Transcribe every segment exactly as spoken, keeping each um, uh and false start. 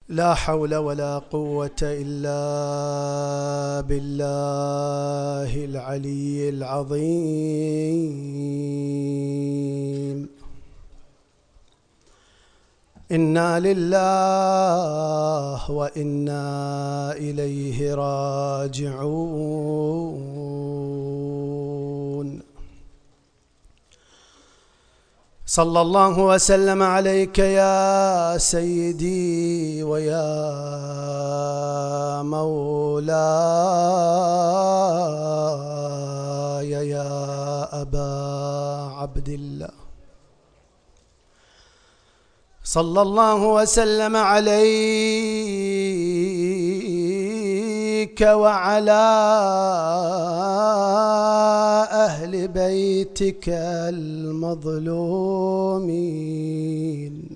لا حول ولا قوة إلا بالله العلي العظيم. إنا لله وإنا إليه راجعون. صلى الله وسلم عليك يا سيدي ويا مولاي يا أبا عبد الله. صلى الله وسلم عليك وعلى أهل بيتك المظلومين،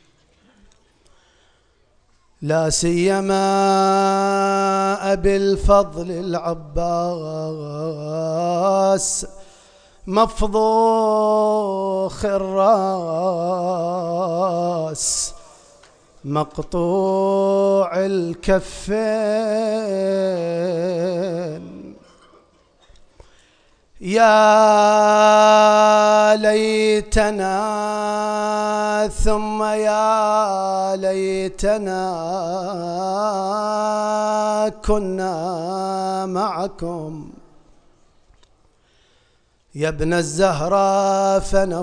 لا سيما أبي الفضل العباس مفضوخ الراس مقطوع الكفين. يا ليتنا ثم يا ليتنا كنا معكم يا ابن الزهراء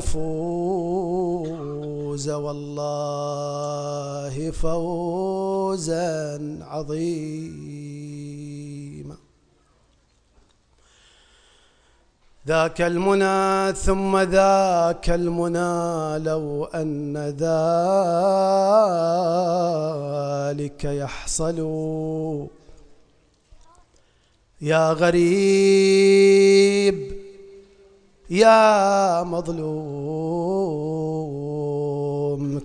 فنفوز والله فوزا عظيما. ذاك المنى ثم ذاك المنى لو أن ذلك يحصل يا غريب يا مظلوم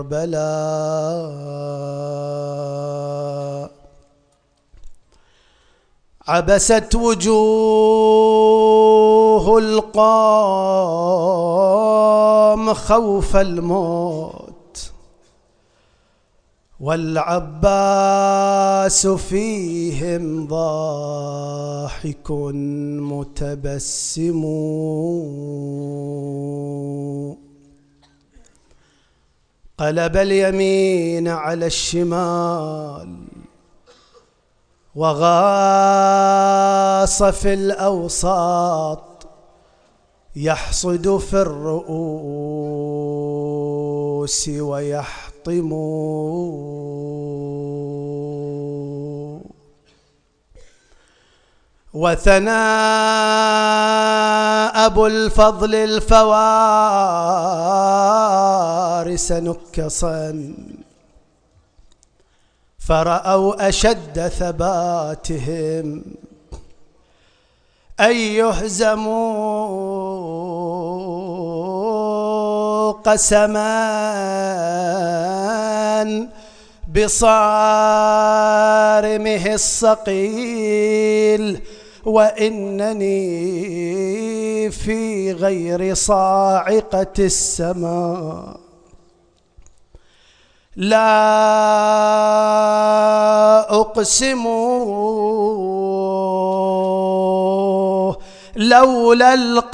كربلاء. عبست وجوه القوم خوف الموت والعباس فيهم ضاحك متبسم. قلب اليمين على الشمال وغاص في الأوساط يحصد في الرؤوس ويحطم. وثنى أبو الفضل الفوارس نكصا فرأوا أشد ثباتهم أن يهزموا قسما بصارمه الصقيل وإنني في غير صاعقة السماء لا أقسم لولا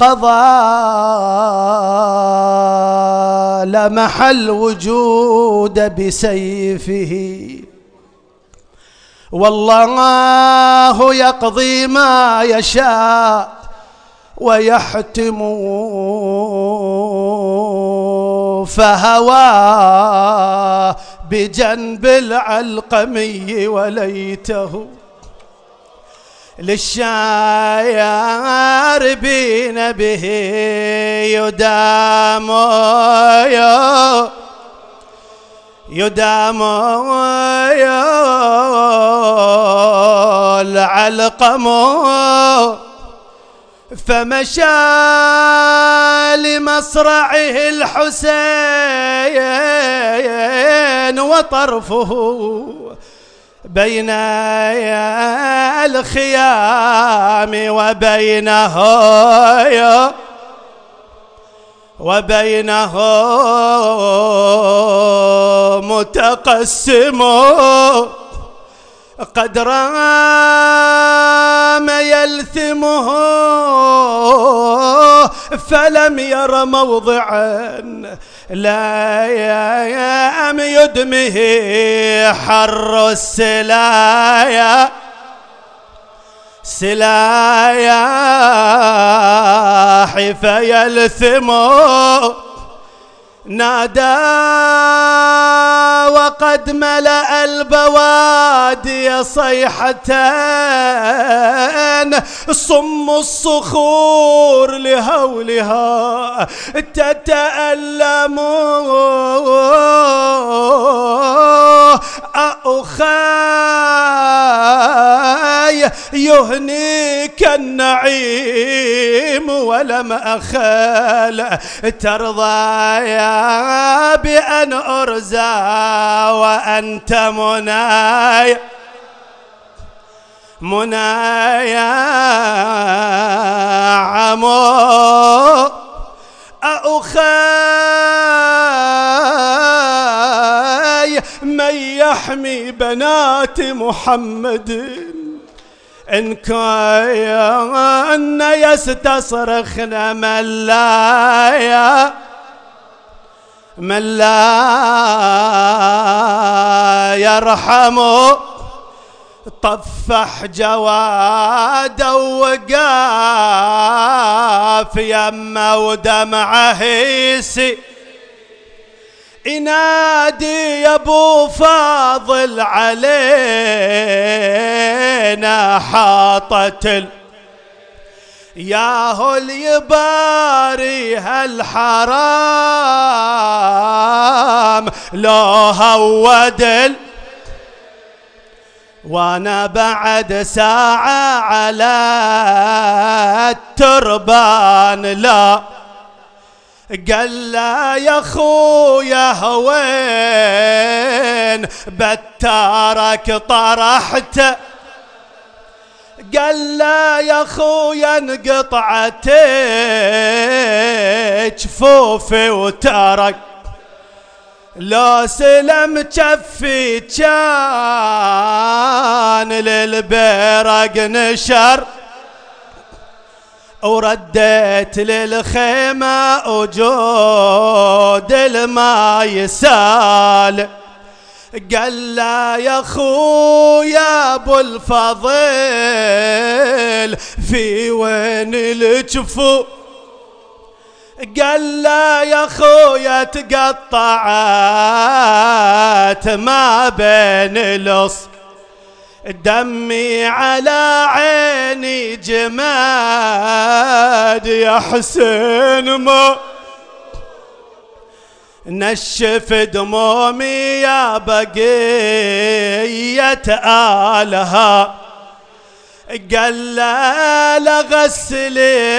القضاء لمحى الوجود بسيفه والله يقضي ما يشاء ويحتم. فهوى بجنب العلقمي وليته للشاربين به يدام يدام العلقم. فمشى لمصرعه الحسين وطرفه بين الخيام وبينه وبينهم متقسم قد رام يلثمه فلم ير موضعا لا يام يدمه حر السلايا سلايا فيلثم نادى وقد ملأ البوادي صيحتان صم الصخور لهولها تتألم أخاي يهنيك النعيم ولم أخال ترضى يا بأن أرزى وأنت مناي مناي عمو أخاي من يحمي بنات محمد إن كان يستصرخن من لا من لا يرحم طفح جوادا وقاف يمه ودمعه يسي ينادي يا ابو فاضل علينا حاطت ياهو اليباري هالحرام لو هودل وانا بعد ساعة على التربان لا قال لا يا خويا هوين بتارك طرحت قال لا يا خويا انقطعت جفوفي وترك لو سلم جفي كان للبرق نشر ورديت للخيمة وجود الماء يسال قال لا يا خويا ابو الفضيل في وين الجفو قال لا يا خويا تقطعت ما بين الأص دمي على عيني جماد يا حسين ما نشف دمومي يا بقية آلها قال لا لغسلي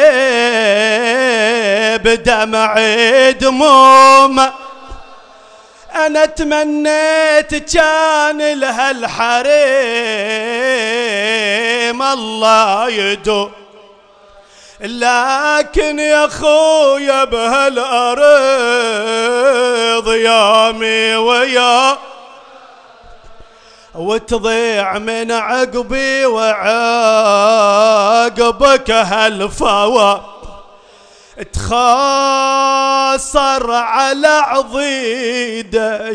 بدمعي دموم أنا تمنيت كان لها الحريم الله يدو لكن يا خويا بهالأرض يامي ويا وتضيع من عقبي وعقبك هالفوا تخاصر على عضيده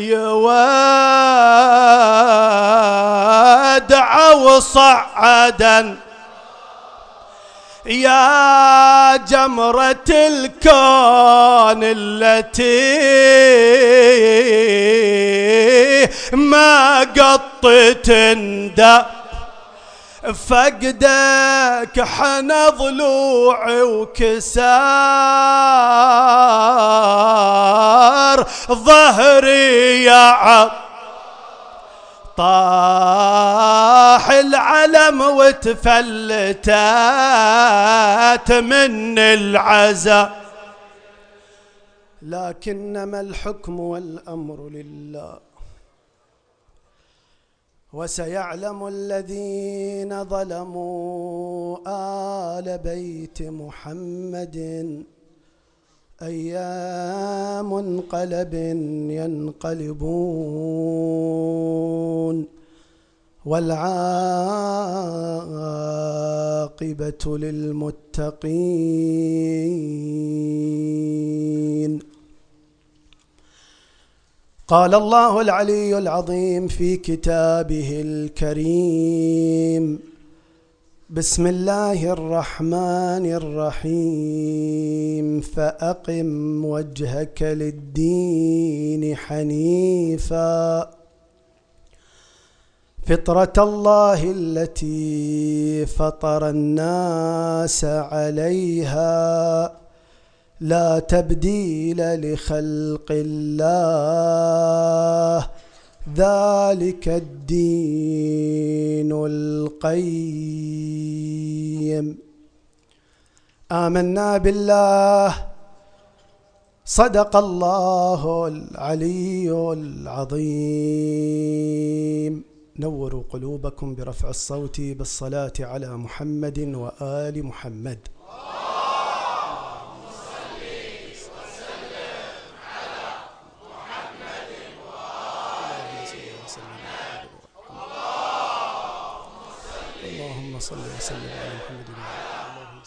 يودع وصعدا يا جمرة الكون التي ما قط تندى فقدك حنى ضلوعي وكسار ظهري يا عط طاح العلم وتفلتات من العزا لكنما الحكم والأمر لله وسيعلم الذين ظلموا آل بيت محمد أي منقلب ينقلبون والعاقبة للمتقين. قال الله العلي العظيم في كتابه الكريم: بسم الله الرحمن الرحيم. فأقم وجهك للدين حنيفا فطرة الله التي فطر الناس عليها لا تبديل لخلق الله ذلك الدين القيم. آمنا بالله. صدق الله العلي العظيم. نوروا قلوبكم برفع الصوت بالصلاة على محمد وآل محمد. اللهم صل وسلم على محمد وآل محمد. اللهم صل وسلم على محمد وآل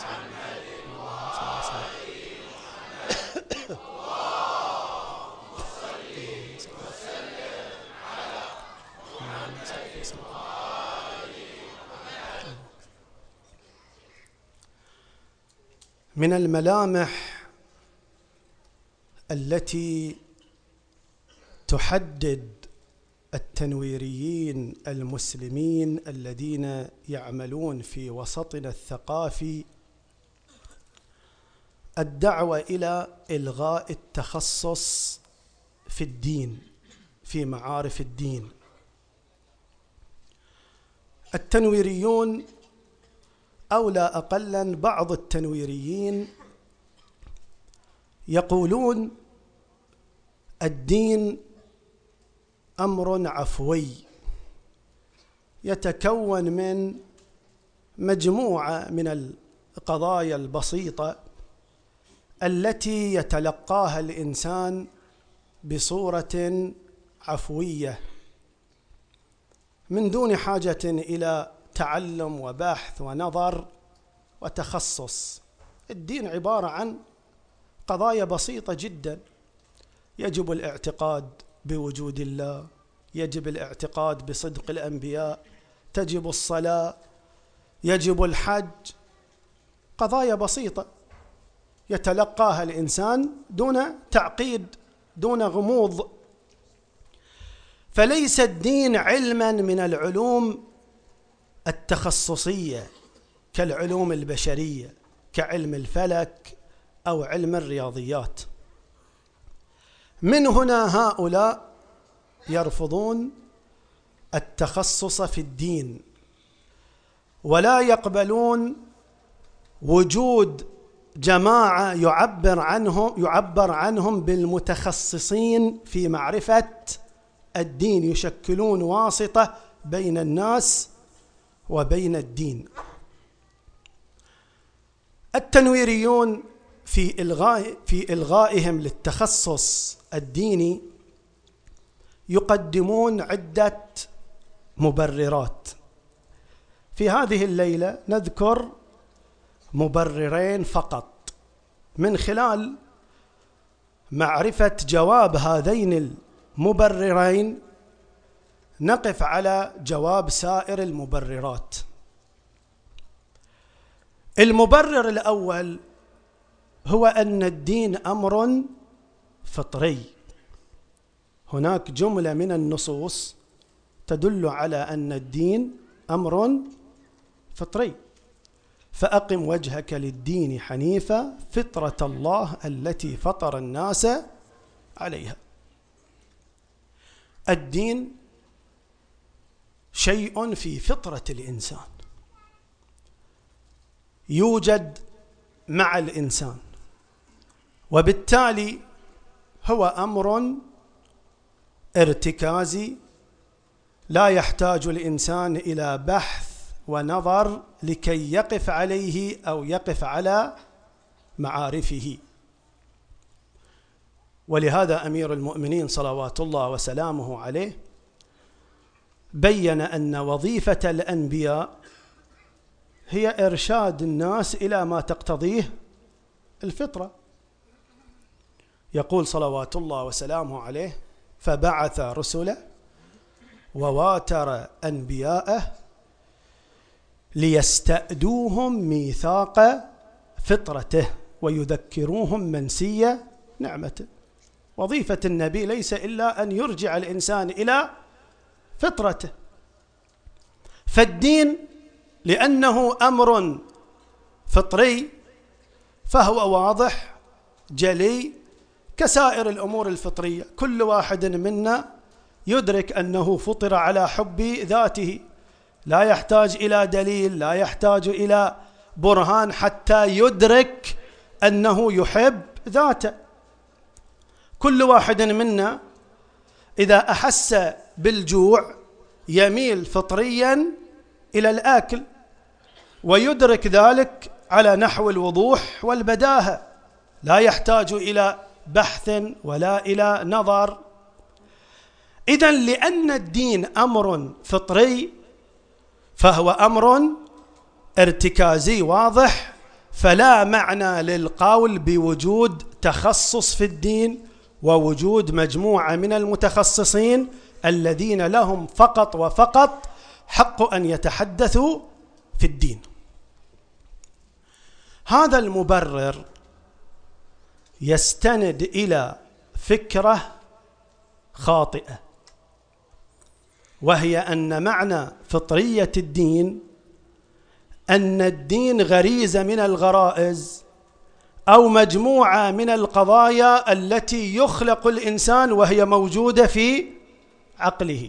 من الملامح التي تحدد التنويريين المسلمين الذين يعملون في وسطنا الثقافي الدعوة إلى إلغاء التخصص في الدين، في معارف الدين. التنويريون أو لا أقلا بعض التنويريين يقولون الدين أمر عفوي يتكون من مجموعة من القضايا البسيطة التي يتلقاها الإنسان بصورة عفوية من دون حاجة إلى تعلم وبحث ونظر وتخصص. الدين عبارة عن قضايا بسيطة جدا: يجب الاعتقاد بوجود الله، يجب الاعتقاد بصدق الأنبياء، تجب الصلاة، يجب الحج. قضايا بسيطة يتلقاها الإنسان دون تعقيد، دون غموض. فليس الدين علما من العلوم التخصصية كالعلوم البشرية، كعلم الفلك أو علم الرياضيات. من هنا هؤلاء يرفضون التخصص في الدين، ولا يقبلون وجود جماعة يعبر عنهم يعبر عنهم بالمتخصصين في معرفة الدين، يشكلون واسطة بين الناس وبين الدين. التنويريون في إلغاء في إلغائهم للتخصص الديني يقدمون عدة مبررات. في هذه الليلة نذكر مبررين فقط من خلال معرفة جواب هذين المبررين نقف على جواب سائر المبررات. المبرر الأول هو أن الدين أمر فطري. هناك جملة من النصوص تدل على أن الدين أمر فطري. فأقم وجهك للدين حنيفا فطرة الله التي فطر الناس عليها. الدين شيء في فطرة الإنسان، يوجد مع الإنسان، وبالتالي هو أمر ارتكازي لا يحتاج الإنسان إلى بحث ونظر لكي يقف عليه أو يقف على معارفه. ولهذا أمير المؤمنين صلوات الله وسلامه عليه بين أن وظيفة الأنبياء هي إرشاد الناس إلى ما تقتضيه الفطرة. يقول صلوات الله وسلامه عليه: فبعث رسله وواتر أنبياءه ليستأدوهم ميثاق فطرته ويذكروهم منسي نعمته. وظيفة النبي ليس إلا أن يرجع الإنسان إلى فطرته. فالدين لأنه أمر فطري فهو واضح جلي كسائر الأمور الفطرية. كل واحد منا يدرك أنه فطر على حب ذاته، لا يحتاج إلى دليل، لا يحتاج إلى برهان حتى يدرك أنه يحب ذاته. كل واحد منا إذا أحس بالجوع يميل فطريا إلى الآكل، ويدرك ذلك على نحو الوضوح والبداهة، لا يحتاج إلى بحث ولا إلى نظر. إذن لأن الدين أمر فطري فهو أمر ارتكازي واضح، فلا معنى للقول بوجود تخصص في الدين ووجود مجموعة من المتخصصين الذين لهم فقط وفقط حق أن يتحدثوا في الدين. هذا المبرر يستند إلى فكرة خاطئة، وهي أن معنى فطرية الدين أن الدين غريزة من الغرائز أو مجموعة من القضايا التي يخلق الإنسان وهي موجودة في عقله.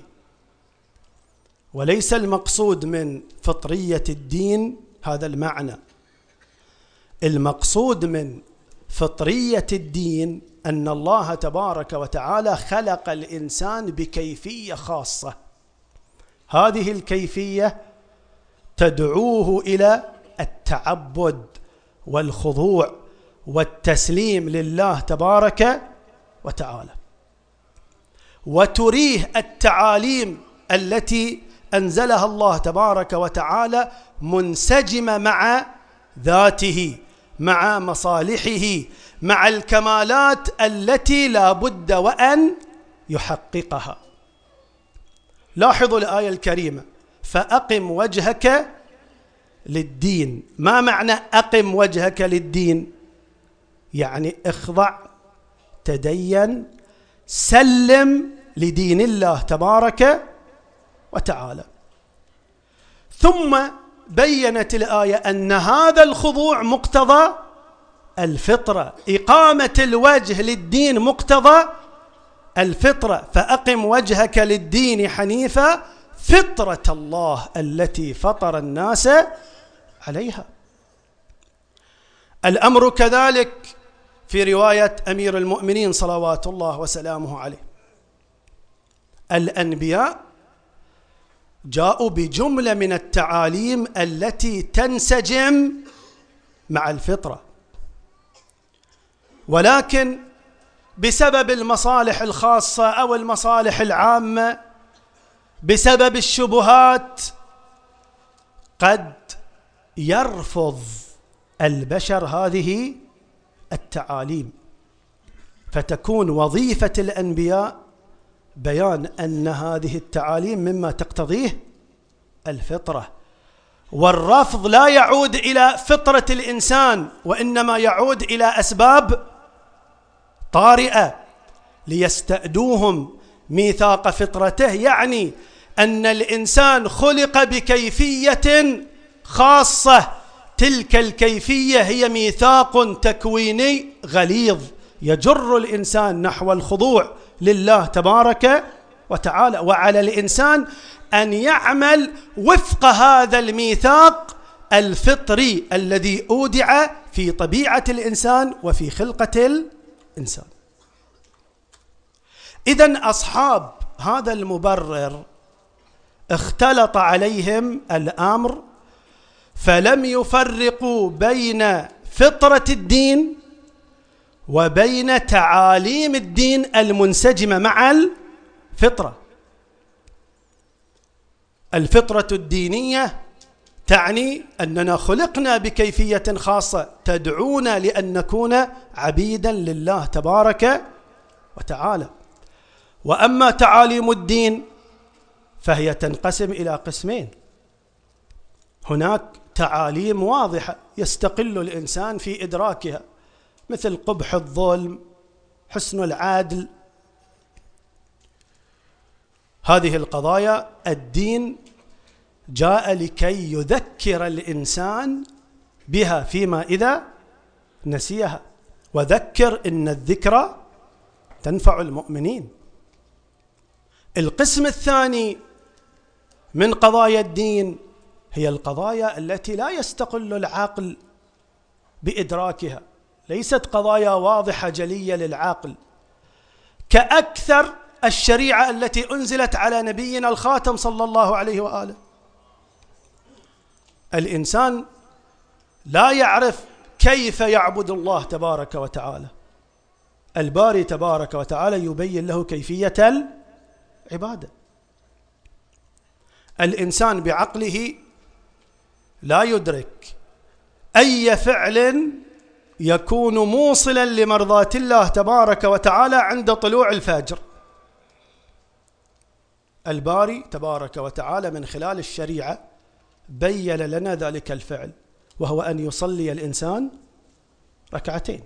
وليس المقصود من فطرية الدين هذا المعنى. المقصود من فطرية الدين أن الله تبارك وتعالى خلق الإنسان بكيفية خاصة، هذه الكيفية تدعوه إلى التعبد والخضوع والتسليم لله تبارك وتعالى، وتريه التعاليم التي أنزلها الله تبارك وتعالى منسجمة مع ذاته، مع مصالحه، مع الكمالات التي لا بد وأن يحققها. لاحظوا الآية الكريمة: فأقم وجهك للدين. ما معنى أقم وجهك للدين؟ يعني اخضع، تدين، سلم لدين الله تبارك وتعالى. ثم بينت الآية أن هذا الخضوع مقتضى الفطرة، إقامة الوجه للدين مقتضى الفطرة. فأقم وجهك للدين حنيفا فطرة الله التي فطر الناس عليها. الأمر كذلك في رواية أمير المؤمنين صلوات الله وسلامه عليه. الأنبياء جاءوا بجملة من التعاليم التي تنسجم مع الفطرة، ولكن بسبب المصالح الخاصة أو المصالح العامة، بسبب الشبهات، قد يرفض البشر هذه التعاليم، فتكون وظيفة الأنبياء بيان أن هذه التعاليم مما تقتضيه الفطرة. والرفض لا يعود إلى فطرة الإنسان، وإنما يعود إلى أسباب طارئة ليستأدوهم ميثاق فطرته، يعني أن الإنسان خلق بكيفية خاصة، تلك الكيفية هي ميثاق تكويني غليظ يجر الإنسان نحو الخضوع لله تبارك وتعالى، وعلى الإنسان أن يعمل وفق هذا الميثاق الفطري الذي أودع في طبيعة الإنسان وفي خلقة الإنسان. إذن أصحاب هذا المبرر اختلط عليهم الأمر، فلم يفرقوا بين فطرة الدين وبين تعاليم الدين المنسجمة مع الفطرة. الفطرة الدينية تعني أننا خلقنا بكيفية خاصة تدعونا لأن نكون عبيدا لله تبارك وتعالى. وأما تعاليم الدين فهي تنقسم إلى قسمين. هناك تعاليم واضحة يستقل الإنسان في إدراكها، مثل قبح الظلم، حسن العدل. هذه القضايا الدين جاء لكي يذكر الإنسان بها فيما إذا نسيها، وذكر إن الذكرى تنفع المؤمنين. القسم الثاني من قضايا الدين هي القضايا التي لا يستقل العقل بإدراكها، ليست قضايا واضحة جلية للعقل، كأكثر الشريعة التي أنزلت على نبينا الخاتم صلى الله عليه وآله. الإنسان لا يعرف كيف يعبد الله تبارك وتعالى، الباري تبارك وتعالى يبين له كيفية العبادة. الإنسان بعقله لا يدرك أي فعل يكون موصلا لمرضاة الله تبارك وتعالى عند طلوع الفجر. الباري تبارك وتعالى من خلال الشريعة بين لنا ذلك الفعل، وهو أن يصلي الإنسان ركعتين.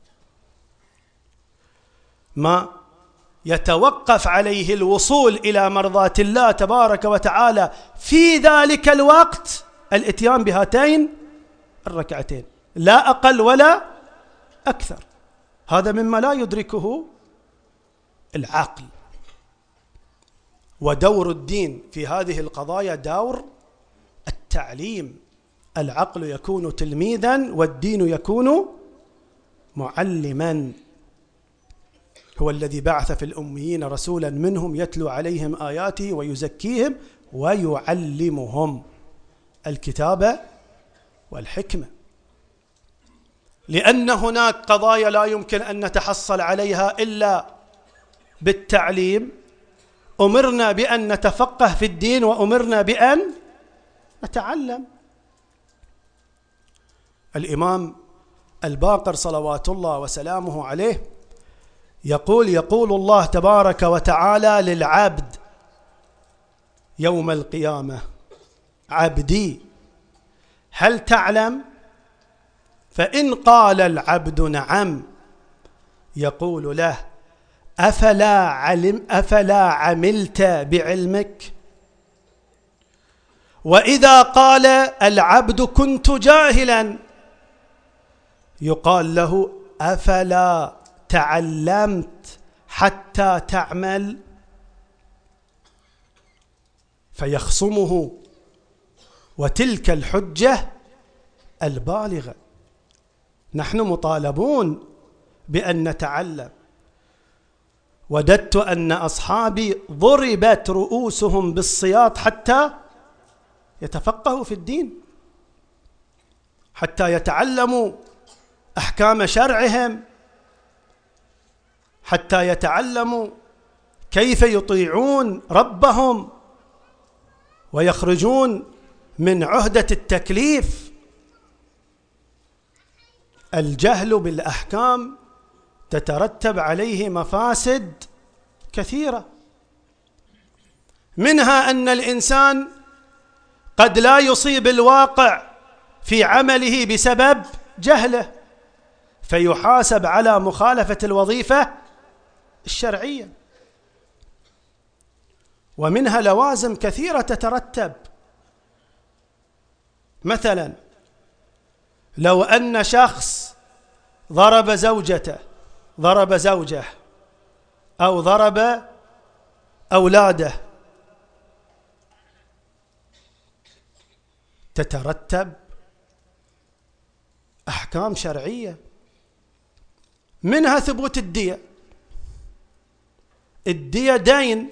ما يتوقف عليه الوصول إلى مرضاة الله تبارك وتعالى في ذلك الوقت الاتيان بهاتين الركعتين، لا أقل ولا أكثر. هذا مما لا يدركه العقل. ودور الدين في هذه القضايا دور التعليم. العقل يكون تلميذا والدين يكون معلما. هو الذي بعث في الأميين رسولا منهم يتلو عليهم آياته ويزكيهم ويعلمهم الكتاب والحكمة. لأن هناك قضايا لا يمكن أن نتحصل عليها إلا بالتعليم. أمرنا بأن نتفقه في الدين وأمرنا بأن نتعلم. الإمام الباقر صلوات الله وسلامه عليه يقول يقول الله تبارك وتعالى للعبد يوم القيامة: عبدي هل تعلم؟ فإن قال العبد نعم يقول له: أفلا علم أفلا عملت بعلمك؟ وإذا قال العبد كنت جاهلا يقال له: أفلا تعلمت حتى تعمل؟ فيخصمه. وتلك الحجة البالغة. نحن مطالبون بأن نتعلم. وددت أن أصحابي ضربت رؤوسهم بالسياط حتى يتفقهوا في الدين، حتى يتعلموا أحكام شرعهم، حتى يتعلموا كيف يطيعون ربهم ويخرجون من عهدة التكليف. الجهل بالأحكام تترتب عليه مفاسد كثيرة، منها أن الإنسان قد لا يصيب الواقع في عمله بسبب جهله، فيحاسب على مخالفة الوظيفة الشرعية. ومنها لوازم كثيرة تترتب. مثلا لو أن شخص ضرب زوجته ضرب زوجه أو ضرب أولاده، تترتب أحكام شرعية، منها ثبوت الدية. الدية دين،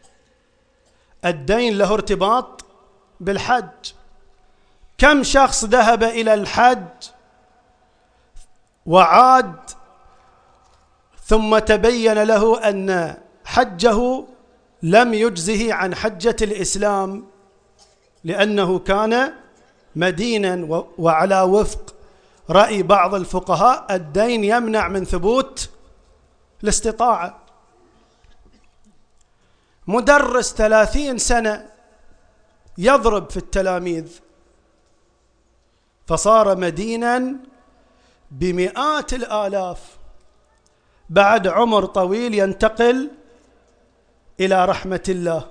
الدين له ارتباط بالحج. كم شخص ذهب إلى الحج وعاد ثم تبين له أن حجه لم يجزه عن حجة الإسلام، لأنه كان مدينا، وعلى وفق رأي بعض الفقهاء الدين يمنع من ثبوت الاستطاعة. مدرس ثلاثين سنة يضرب في التلاميذ، فصار مدينا بمئات الآلاف، بعد عمر طويل ينتقل إلى رحمة الله.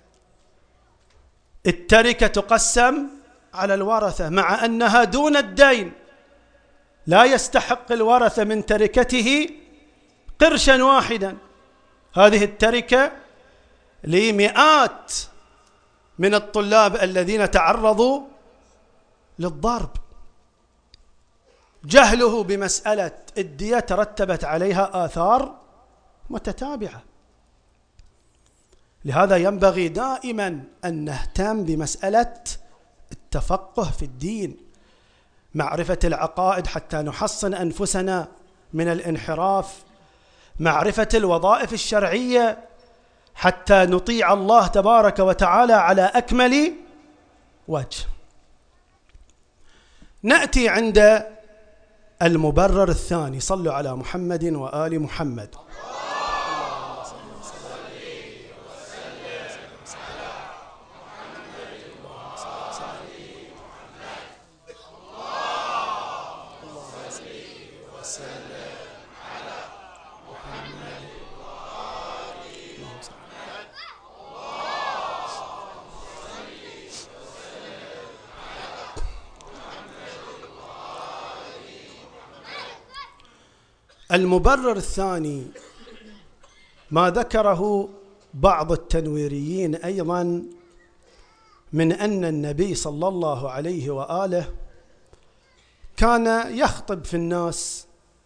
التركة تقسم على الورثة مع أنها دون الدين، لا يستحق الورثة من تركته قرشا واحدا. هذه التركة لمئات من الطلاب الذين تعرضوا للضرب. جهله بمسألة الدية ترتبت عليها آثار متتابعة. لهذا ينبغي دائما أن نهتم بمسألة التفقه في الدين، معرفة العقائد حتى نحصن أنفسنا من الانحراف، معرفة الوظائف الشرعية حتى نطيع الله تبارك وتعالى على أكمل وجه. نأتي عند المبرر الثاني. صلوا على محمد وآل محمد. المبرر الثاني ما ذكره بعض التنويريين أيضا من أن النبي صلى الله عليه وآله كان يخطب في الناس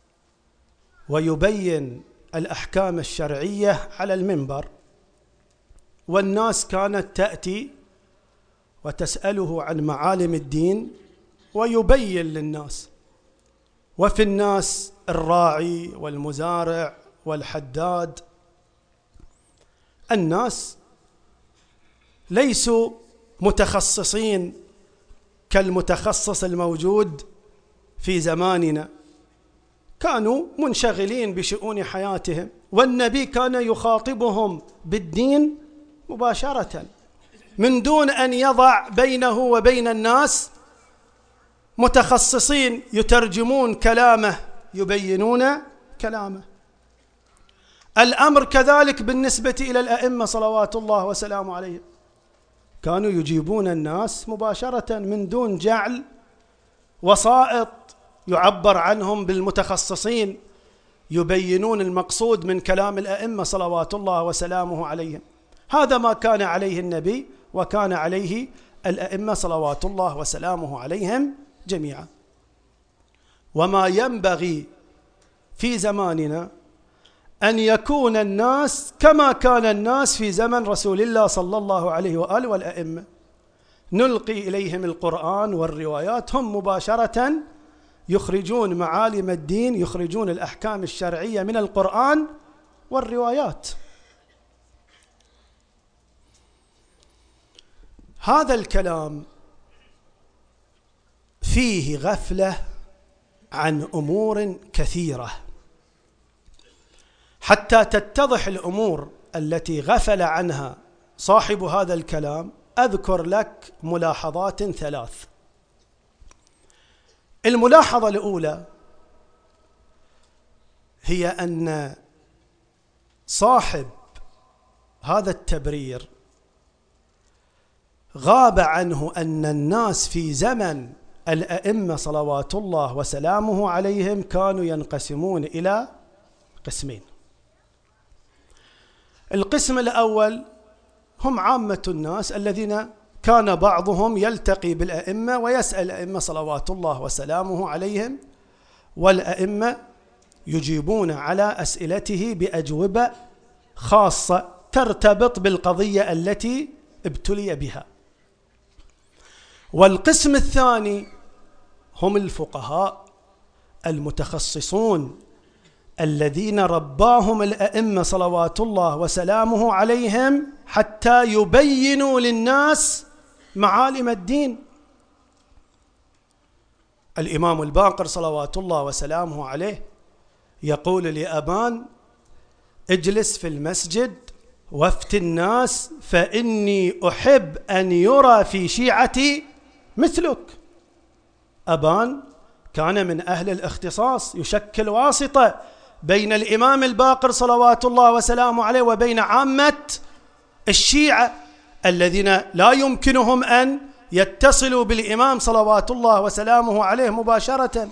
ويبين الأحكام الشرعية على المنبر، والناس كانت تأتي وتسأله عن معالم الدين ويبين للناس. وفي الناس الراعي والمزارع والحداد، الناس ليسوا متخصصين كالمتخصص الموجود في زماننا، كانوا منشغلين بشؤون حياتهم، والنبي كان يخاطبهم بالدين مباشرة من دون أن يضع بينه وبين الناس متخصصين يترجمون كلامه يبينون كلامه. الأمر كذلك بالنسبة إلى الأئمة صلوات الله وسلامه عليهم، كانوا يجيبون الناس مباشرة من دون جعل وسائط يعبر عنهم بالمتخصصين يبينون المقصود من كلام الأئمة صلوات الله وسلامه عليهم. هذا ما كان عليه النبي وكان عليه الأئمة صلوات الله وسلامه عليهم جميعا. وما ينبغي في زماننا أن يكون الناس كما كان الناس في زمن رسول الله صلى الله عليه وآله والأئمة، نلقي إليهم القرآن والروايات، هم مباشرة يخرجون معالم الدين، يخرجون الأحكام الشرعية من القرآن والروايات. هذا الكلام فيه غفلة عن أمور كثيرة. حتى تتضح الأمور التي غفل عنها صاحب هذا الكلام أذكر لك ملاحظات ثلاث. الملاحظة الأولى هي أن صاحب هذا التبرير غاب عنه أن الناس في زمن الأئمة صلوات الله وسلامه عليهم كانوا ينقسمون إلى قسمين. القسم الأول هم عامة الناس الذين كان بعضهم يلتقي بالأئمة ويسأل الأئمة صلوات الله وسلامه عليهم، والأئمة يجيبون على أسئلته بأجوبة خاصة ترتبط بالقضية التي ابتلي بها. والقسم الثاني هم الفقهاء المتخصصون الذين رباهم الأئمة صلوات الله وسلامه عليهم حتى يبينوا للناس معالم الدين. الإمام الباقر صلوات الله وسلامه عليه يقول لأبان: اجلس في المسجد وافت الناس فإني أحب أن يرى في شيعتي مثلك. أبان كان من أهل الاختصاص، يشكل واسطة بين الإمام الباقر صلوات الله وسلامه عليه وبين عامة الشيعة الذين لا يمكنهم أن يتصلوا بالإمام صلوات الله وسلامه عليه مباشرة.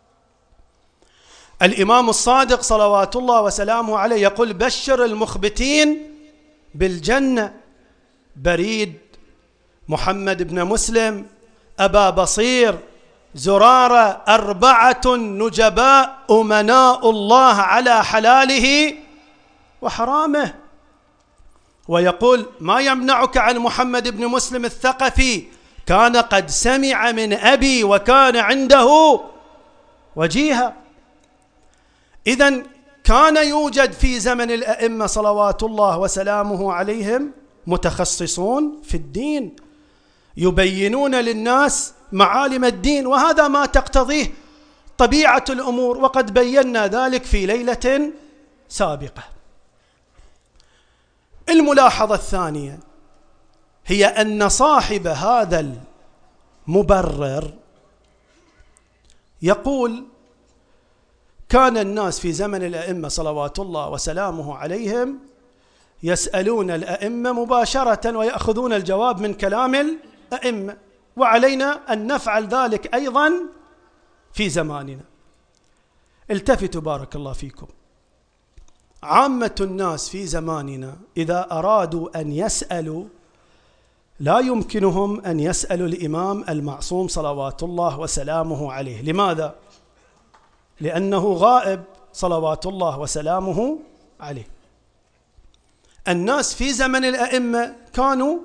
الإمام الصادق صلوات الله وسلامه عليه يقول: بشر المخبتين بالجنة. بريد، محمد بن مسلم، أبا بصير، زرارة، أربعة نجباء أمناء الله على حلاله وحرامه. ويقول: ما يمنعك عن محمد بن مسلم الثقفي، كان قد سمع من أبي وكان عنده وجيها. إذن كان يوجد في زمن الأئمة صلوات الله وسلامه عليهم متخصصون في الدين يبينون للناس معالم الدين، وهذا ما تقتضيه طبيعة الأمور، وقد بينا ذلك في ليلة سابقة. الملاحظة الثانية هي أن صاحب هذا المبرر يقول: كان الناس في زمن الأئمة صلوات الله وسلامه عليهم يسألون الأئمة مباشرة ويأخذون الجواب من كلام الأئمة، وعلينا أن نفعل ذلك أيضا في زماننا. التفتوا بارك الله فيكم، عامة الناس في زماننا إذا أرادوا أن يسألوا لا يمكنهم أن يسألوا الإمام المعصوم صلوات الله وسلامه عليه. لماذا؟ لأنه غائب صلوات الله وسلامه عليه. الناس في زمن الأئمة كانوا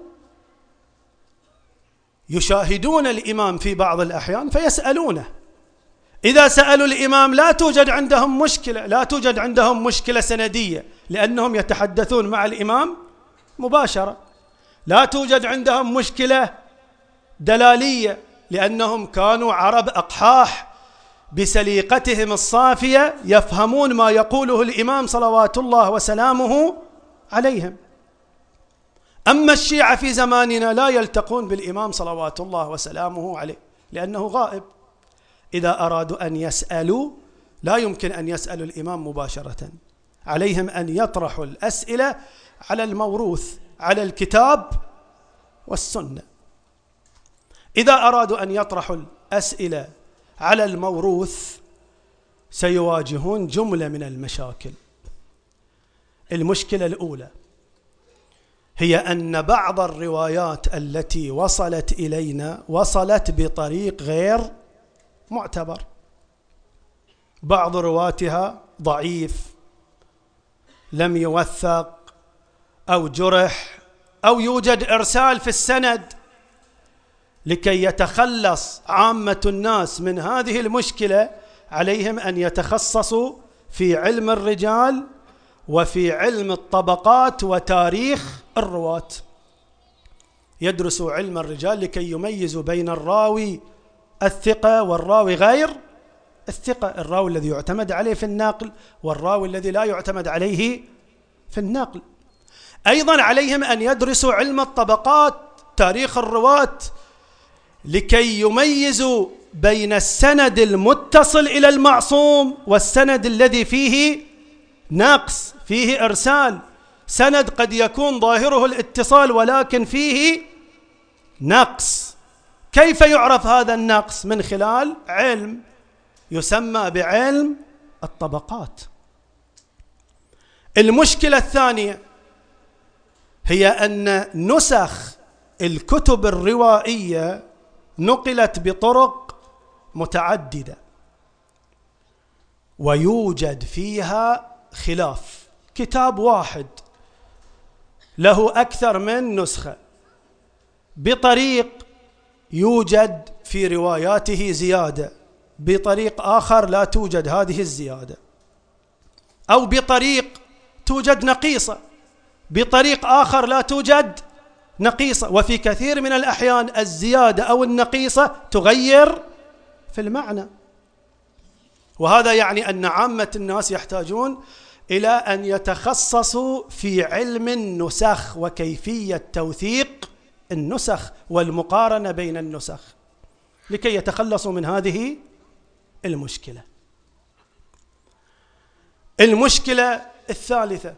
يشاهدون الإمام في بعض الأحيان فيسألونه. إذا سألوا الإمام لا توجد عندهم مشكلة، لا توجد عندهم مشكلة سندية لأنهم يتحدثون مع الإمام مباشرة. لا توجد عندهم مشكلة دلالية لأنهم كانوا عرب أقحاح بسليقتهم الصافية يفهمون ما يقوله الإمام صلوات الله وسلامه عليهم. أما الشيعة في زماننا لا يلتقون بالإمام صلوات الله وسلامه عليه لأنه غائب. إذا أرادوا أن يسألوا لا يمكن أن يسألوا الإمام مباشرة، عليهم أن يطرحوا الأسئلة على الموروث، على الكتاب والسنة. إذا أرادوا أن يطرحوا الأسئلة على الموروث سيواجهون جملة من المشاكل. المشكلة الأولى هي أن بعض الروايات التي وصلت إلينا وصلت بطريق غير معتبر، بعض رواتها ضعيف، لم يوثق أو جرح أو يوجد إرسال في السند. لكي يتخلص عامة الناس من هذه المشكلة عليهم أن يتخصصوا في علم الرجال وفي علم الطبقات وتاريخ الرواة. يدرسوا علم الرجال لكي يميزوا بين الراوي الثقة والراوي غير الثقة، الراوي الذي يعتمد عليه في النقل والراوي الذي لا يعتمد عليه في النقل. أيضا عليهم أن يدرسوا علم الطبقات، تاريخ الرواة، لكي يميزوا بين السند المتصل إلى المعصوم والسند الذي فيه نقص، فيه إرسال. سند قد يكون ظاهره الاتصال ولكن فيه نقص. كيف يعرف هذا النقص؟ من خلال علم يسمى بعلم الطبقات. المشكلة الثانية هي أن نسخ الكتب الروائية نقلت بطرق متعددة ويوجد فيها خلاف. كتاب واحد له أكثر من نسخة بطريق يوجد في رواياته زيادة، بطريق آخر لا توجد هذه الزيادة. أو بطريق توجد نقيصة، بطريق آخر لا توجد نقيصة، وفي كثير من الأحيان الزيادة أو النقيصة تغير في المعنى. وهذا يعني أن عامة الناس يحتاجون إلى أن يتخصصوا في علم النسخ وكيفية توثيق النسخ والمقارنة بين النسخ لكي يتخلصوا من هذه المشكلة. المشكلة الثالثة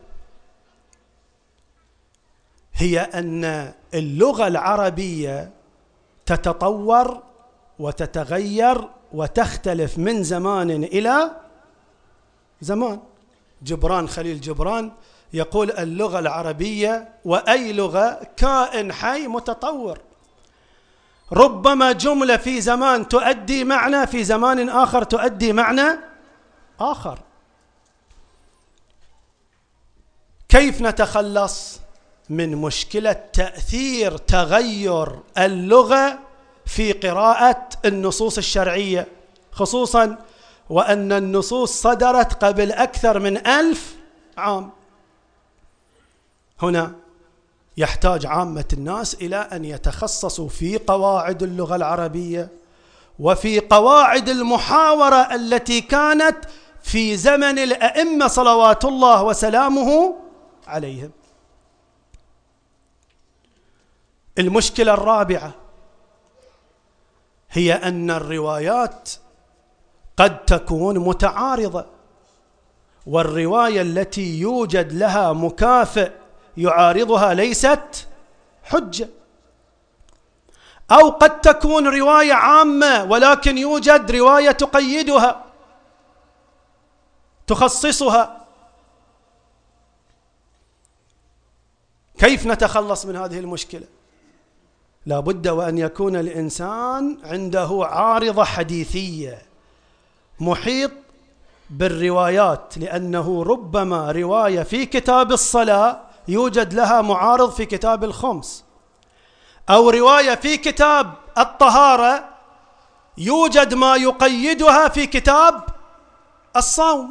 هي أن اللغة العربية تتطور وتتغير وتختلف من زمان إلى زمان. جبران خليل جبران يقول اللغة العربية وأي لغة كائن حي متطور، ربما جملة في زمان تؤدي معنى، في زمان آخر تؤدي معنى آخر. كيف نتخلص من مشكلة تأثير تغير اللغة في قراءة النصوص الشرعية، خصوصا وأن النصوص صدرت قبل أكثر من ألف عام؟ هنا يحتاج عامة الناس إلى أن يتخصصوا في قواعد اللغة العربية وفي قواعد المحاورة التي كانت في زمن الأئمة صلوات الله وسلامه عليهم. المشكلة الرابعة هي أن الروايات قد تكون متعارضة، والرواية التي يوجد لها مكافئ يعارضها ليست حجة، أو قد تكون رواية عامة ولكن يوجد رواية تقيدها تخصصها. كيف نتخلص من هذه المشكلة؟ لا بد وأن يكون الإنسان عنده عارضة حديثية محيط بالروايات، لأنه ربما رواية في كتاب الصلاة يوجد لها معارض في كتاب الخمس، أو رواية في كتاب الطهارة يوجد ما يقيدها في كتاب الصوم.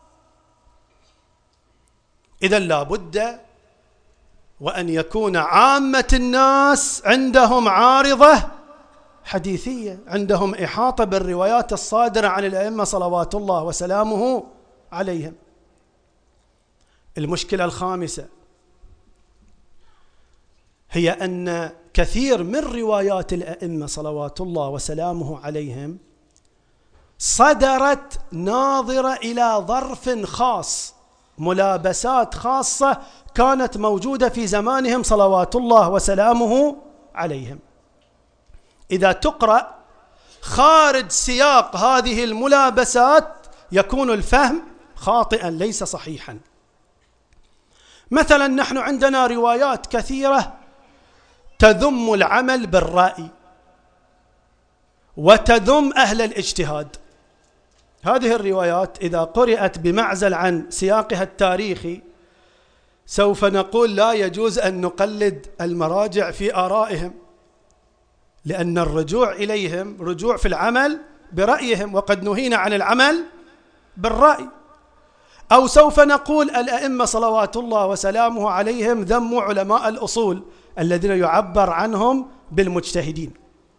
إذن لا بد وأن يكون عامة الناس عندهم عارضة حديثية، عندهم إحاطة بالروايات الصادرة عن الأئمة صلوات الله وسلامه عليهم. المشكلة الخامسة هي أن كثير من روايات الأئمة صلوات الله وسلامه عليهم صدرت ناظرة إلى ظرف خاص، ملابسات خاصة كانت موجودة في زمانهم صلوات الله وسلامه عليهم. إذا تقرأ خارج سياق هذه الملابسات يكون الفهم خاطئا ليس صحيحا. مثلا نحن عندنا روايات كثيرة تذم العمل بالرأي وتذم أهل الاجتهاد. هذه الروايات إذا قرأت بمعزل عن سياقها التاريخي سوف نقول لا يجوز أن نقلد المراجع في آرائهم، لأن الرجوع إليهم رجوع في العمل برأيهم، وقد نهينا عن العمل بالرأي. أو سوف نقول الأئمة صلوات الله وسلامه عليهم ذموا علماء الأصول الذين يعبر عنهم بالمجتهدين.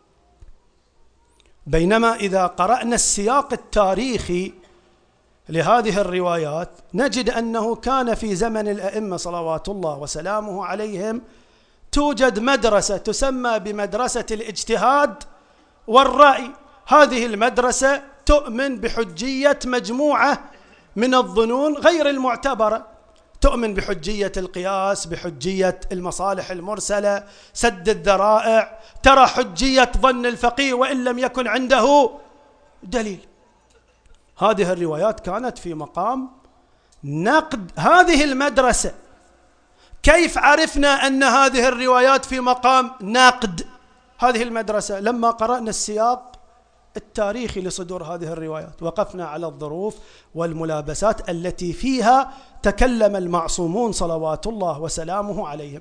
بينما إذا قرأنا السياق التاريخي لهذه الروايات نجد أنه كان في زمن الأئمة صلوات الله وسلامه عليهم توجد مدرسة تسمى بمدرسة الاجتهاد والرأي. هذه المدرسة تؤمن بحجية مجموعة من الظنون غير المعتبرة، تؤمن بحجية القياس، بحجية المصالح المرسلة، سد الذرائع، ترى حجية ظن الفقيه وإن لم يكن عنده دليل. هذه الروايات كانت في مقام نقد هذه المدرسة. كيف عرفنا أن هذه الروايات في مقام نقد هذه المدرسة؟ لما قرأنا السياق التاريخي لصدور هذه الروايات وقفنا على الظروف والملابسات التي فيها تكلم المعصومون صلوات الله وسلامه عليهم.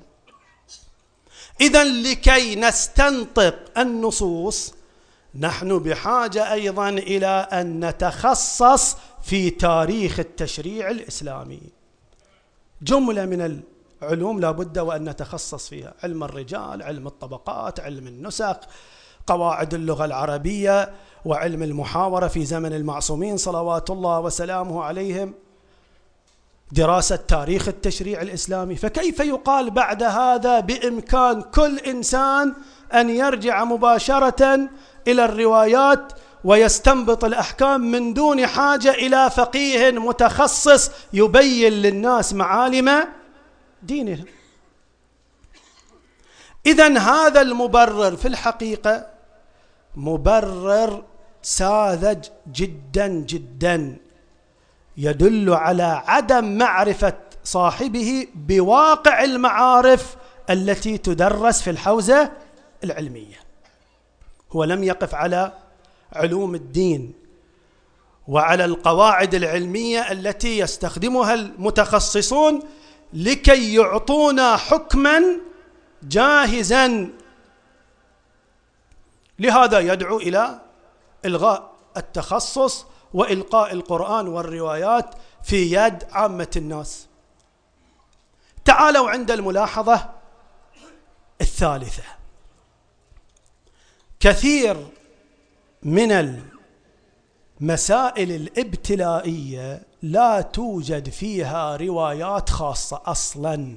إذن لكي نستنطق النصوص نحن بحاجة أيضا إلى أن نتخصص في تاريخ التشريع الإسلامي. جملة من العلوم لا بد وأن نتخصص فيها: علم الرجال، علم الطبقات، علم النسخ، قواعد اللغة العربية، وعلم المحاورة في زمن المعصومين صلوات الله وسلامه عليهم، دراسة تاريخ التشريع الإسلامي. فكيف يقال بعد هذا بإمكان كل إنسان أن يرجع مباشرة إلى الروايات ويستنبط الأحكام من دون حاجة إلى فقيه متخصص يبين للناس معالم دينهم؟ إذن هذا المبرر في الحقيقة مبرر ساذج جدا جدا، يدل على عدم معرفة صاحبه بواقع المعارف التي تدرس في الحوزة العلمية. هو لم يقف على علوم الدين وعلى القواعد العلمية التي يستخدمها المتخصصون لكي يعطونا حكما جاهزا. لهذا يدعو إلى إلغاء التخصص وإلقاء القرآن والروايات في يد عامة الناس. تعالوا عند الملاحظة الثالثة: كثير من المسائل الابتلائية لا توجد فيها روايات خاصة أصلا،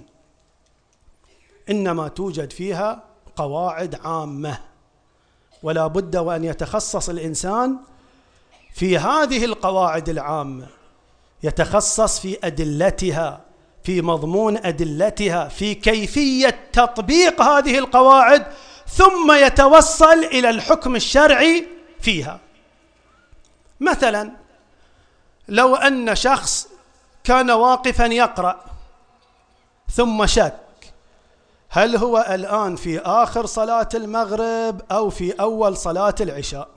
إنما توجد فيها قواعد عامة، ولا بد وأن يتخصص الإنسان في هذه القواعد العامة، يتخصص في أدلتها، في مضمون أدلتها، في كيفية تطبيق هذه القواعد، ثم يتوصل إلى الحكم الشرعي فيها. مثلا لو أن شخص كان واقفا يقرأ ثم شك هل هو الآن في آخر صلاة المغرب أو في أول صلاة العشاء،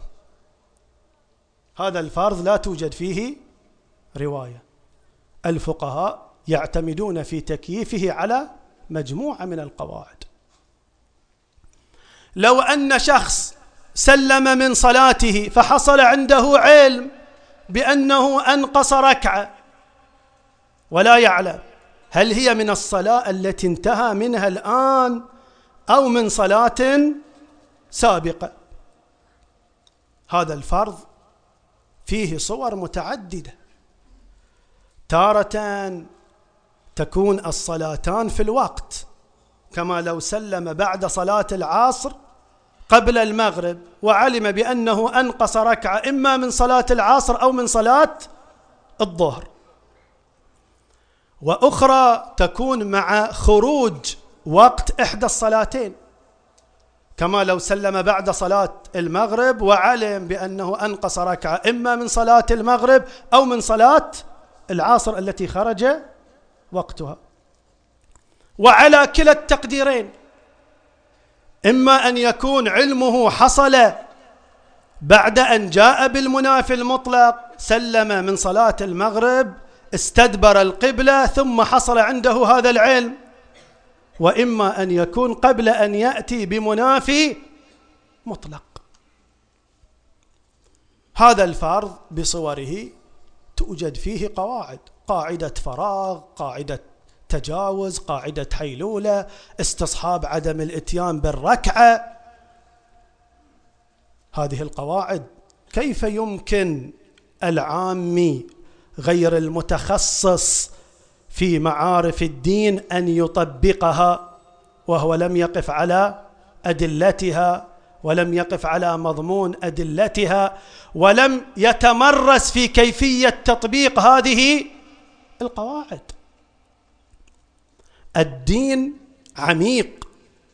هذا الفرض لا توجد فيه رواية. الفقهاء يعتمدون في تكييفه على مجموعة من القواعد. لو أن شخص سلم من صلاته فحصل عنده علم بأنه أنقص ركعة ولا يعلم هل هي من الصلاة التي انتهى منها الآن أو من صلاة سابقة، هذا الفرض فيه صور متعددة. تارة تكون الصلاتان في الوقت، كما لو سلم بعد صلاة العصر قبل المغرب وعلم بأنه أنقص ركعة إما من صلاة العصر أو من صلاة الظهر. وأخرى تكون مع خروج وقت إحدى الصلاتين، كما لو سلم بعد صلاة المغرب وعلم بأنه أنقص ركعة إما من صلاة المغرب أو من صلاة العصر التي خرج وقتها. وعلى كلا التقديرين، إما أن يكون علمه حصل بعد أن جاء بالمنافي المطلق، سلم من صلاة المغرب استدبر القبلة ثم حصل عنده هذا العلم، وإما أن يكون قبل أن يأتي بمنافي مطلق. هذا الفرض بصوره توجد فيه قواعد: قاعدة فراغ، قاعدة تجاوز، قاعدة حيلولة، استصحاب عدم الاتيان بالركعة. هذه القواعد كيف يمكن العامي غير المتخصص في معارف الدين أن يطبقها وهو لم يقف على أدلتها ولم يقف على مضمون أدلتها ولم يتمرس في كيفية تطبيق هذه القواعد؟ الدين عميق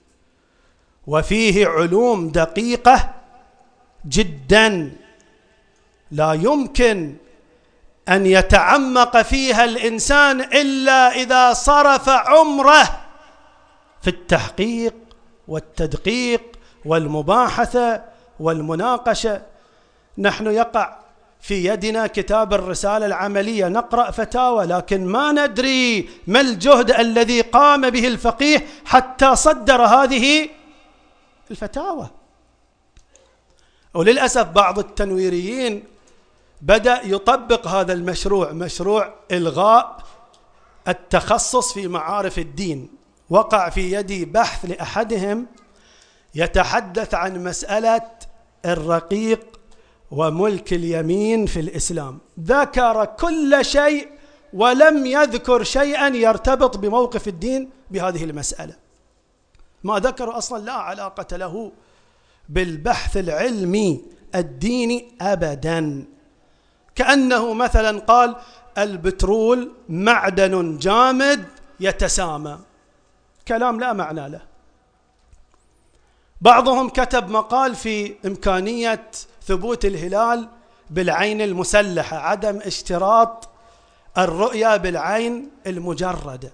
وفيه علوم دقيقة جدا، لا يمكن أن يتعمق فيها الإنسان إلا إذا صرف عمره في التحقيق والتدقيق والمباحثة والمناقشة. نحن يقع في يدنا كتاب الرسالة العملية، نقرأ فتاوى لكن ما ندري ما الجهد الذي قام به الفقيه حتى صدر هذه الفتاوى. وللأسف بعض التنويريين بدأ يطبق هذا المشروع، مشروع إلغاء التخصص في معارف الدين. وقع في يدي بحث لأحدهم يتحدث عن مسألة الرقيق وملك اليمين في الإسلام، ذكر كل شيء ولم يذكر شيئا يرتبط بموقف الدين بهذه المسألة. ما ذكر أصلا لا علاقة له بالبحث العلمي الديني أبدا. كأنه مثلا قال البترول معدن جامد يتسامى، كلام لا معنى له. بعضهم كتب مقال في إمكانية ثبوت الهلال بالعين المسلحة، عدم اشتراط الرؤية بالعين المجردة،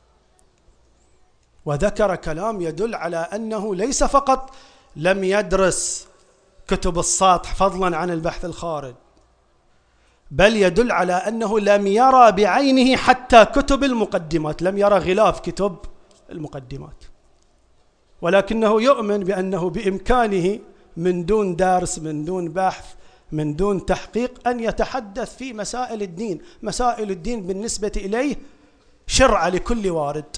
وذكر كلام يدل على أنه ليس فقط لم يدرس كتب السطح فضلا عن البحث الخارج، بل يدل على أنه لم يرى بعينه حتى كتب المقدمات، لم يرى غلاف كتب المقدمات، ولكنه يؤمن بأنه بإمكانه من دون درس، من دون بحث، من دون تحقيق أن يتحدث في مسائل الدين. مسائل الدين بالنسبة إليه شرعة لكل وارد.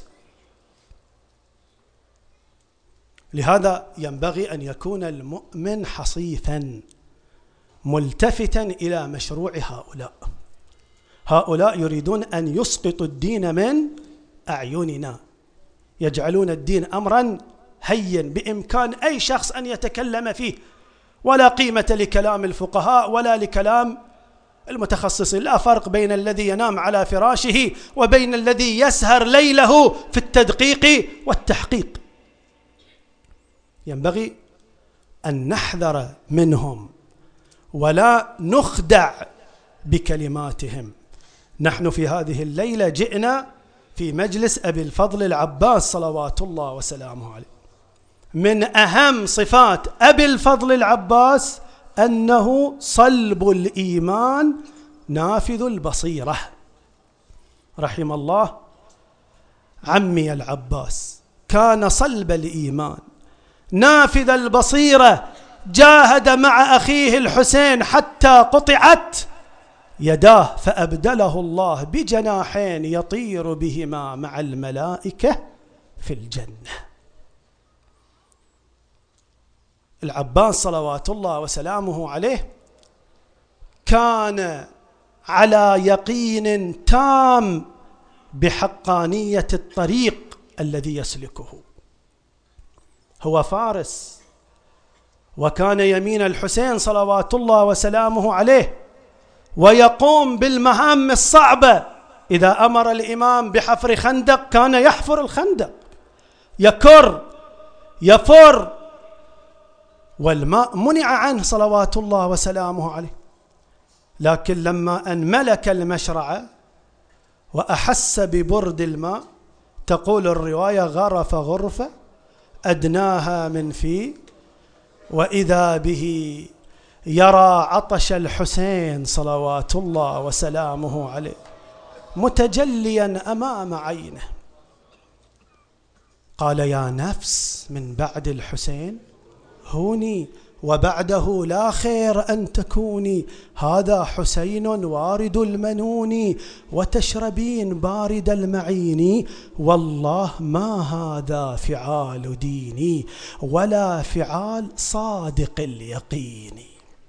لهذا ينبغي أن يكون المؤمن حصيفا ملتفتا إلى مشروع هؤلاء. هؤلاء يريدون أن يسقطوا الدين من أعيننا، يجعلون الدين أمرا هين بإمكان أي شخص أن يتكلم فيه، ولا قيمة لكلام الفقهاء ولا لكلام المتخصصين. لا فرق بين الذي ينام على فراشه وبين الذي يسهر ليله في التدقيق والتحقيق. ينبغي أن نحذر منهم ولا نخدع بكلماتهم. نحن في هذه الليلة جئنا في مجلس أبي الفضل العباس صلوات الله وسلامه عليه. من أهم صفات أبي الفضل العباس أنه صلب الإيمان نافذ البصيرة. رحم الله عمي العباس، كان صلب الإيمان نافذ البصيرة، جاهد مع أخيه الحسين حتى قطعت يداه فأبدله الله بجناحين يطير بهما مع الملائكة في الجنة. العباس صلوات الله وسلامه عليه كان على يقين تام بحقانية الطريق الذي يسلكه. هو فارس، وكان يمين الحسين صلوات الله وسلامه عليه، ويقوم بالمهام الصعبة. إذا أمر الإمام بحفر خندق كان يحفر الخندق، يكر يفر، والماء منع عنه صلوات الله وسلامه عليه. لكن لما أن ملك المشرعة وأحس ببرد الماء، تقول الرواية غرف غرفة أدناها من فيه، وإذا به يرى عطش الحسين صلوات الله وسلامه عليه متجليا أمام عينه. قال يا نفس من بعد الحسين هوني، وبعده لا خير أن تكوني، هذا حسين وارد المنون، وتشربين بارد المعين، والله ما هذا فعال ديني ولا فعال صادق اليقين.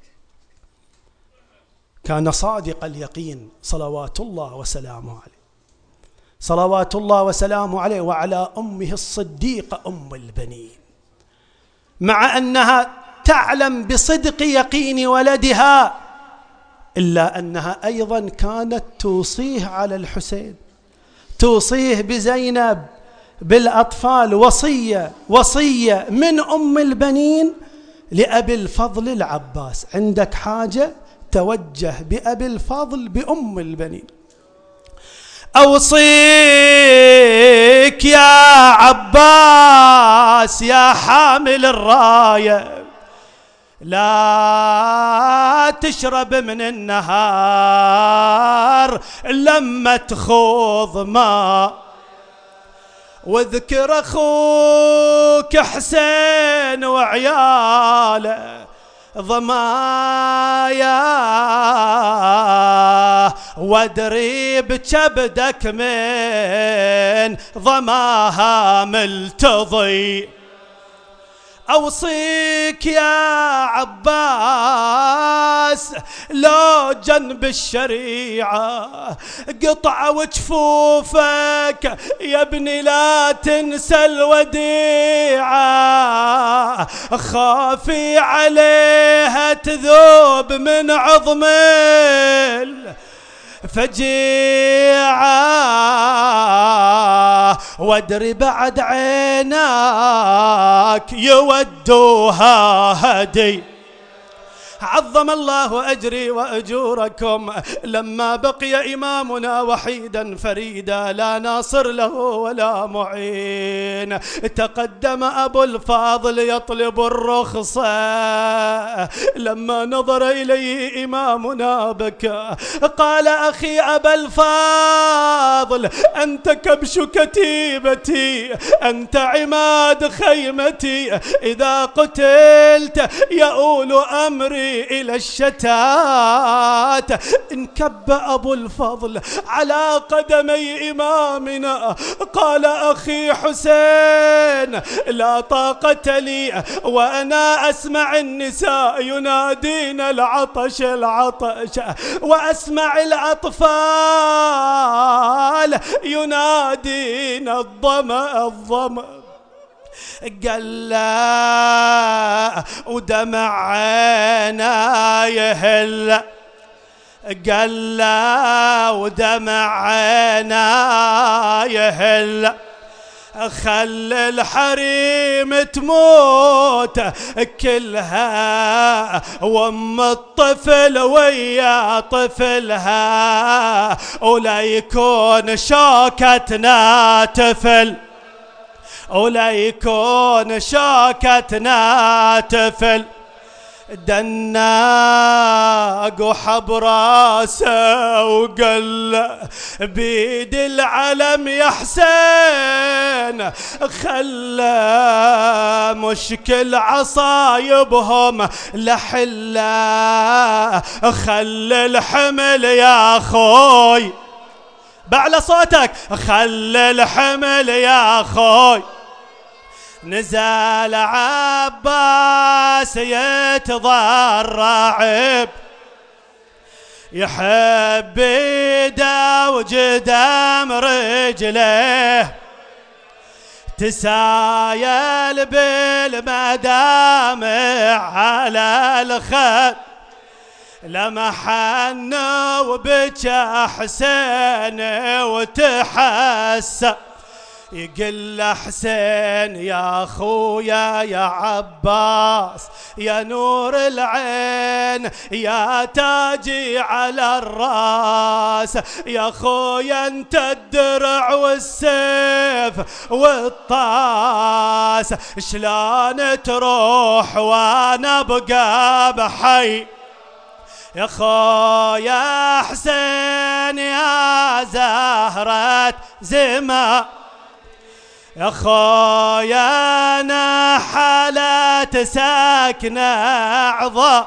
كان صادق اليقين صلوات الله وسلامه عليه، صلوات الله وسلامه عليه وعلى أمه الصديقة أم البنين، مع أنها تعلم بصدق يقين ولدها، إلا أنها أيضا كانت توصيه على الحسين، توصيه بزينب بالأطفال، وصية وصية من أم البنين لأبي الفضل العباس. عندك حاجة توجه بأبي الفضل بأم البنين. أوصيك يا عباس يا حامل الراية، لا تشرب من النهار لما تخوض ماء، واذكر أخوك حسين وعياله ضمايا وادري بكبدك من ضماها ملتضي. أوصيك يا عباس لو جنب الشريعة قطع وجفوفك يا ابني لا تنسى الوديعة، خافي عليها تذوب من عظم فجيعة، وادري بعد عيناك يودوها هدي. عظم الله أجري وأجوركم لما بقي إمامنا وحيدا فريدا لا ناصر له ولا معين. تقدم أبو الفاضل يطلب الرخصة لما نظر إليه إمامنا بكى. قال أخي أبا الفاضل أنت كبش كتيبتي، أنت عماد خيمتي، إذا قتلت يؤول أمري إلى الشتات. انكب أبو الفضل على قدمي إمامنا قال أخي حسين لا طاقة لي وأنا أسمع النساء ينادين العطش العطش، وأسمع الأطفال ينادين الظمأ الظمأ. قال لا ودمع عينا يهل، قال لا ودمع عينا يهل، خل الحريم تموت كلها وام الطفل ويا طفلها، ولا يكون شوكتنا طفل، ولا يكون شوكتنا طفل. دناق وحب راسه وقال بيد العلم يا حسين، خلى مشكل عصايبهم لحلا، خلى الحمل يا خوي بعلى صوتك، خلى الحمل يا خوي. نزال عباس يتضرع يحب يده وجدام رجله، تسايل بالمدامع على الخد، لمحن وبكى حسين وتحسن. يقل حسين يا خويا يا عباس يا نور العين يا تاجي على الراس، يا خويا انت الدرع والسيف والطاس، شلون تروح وانا ابقى بحي. يا خويا حسين يا زهرة زما، يا خويا نحلت ساكنة عظا،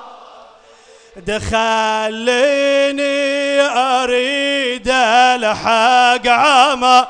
دخليني أريد الحق عما،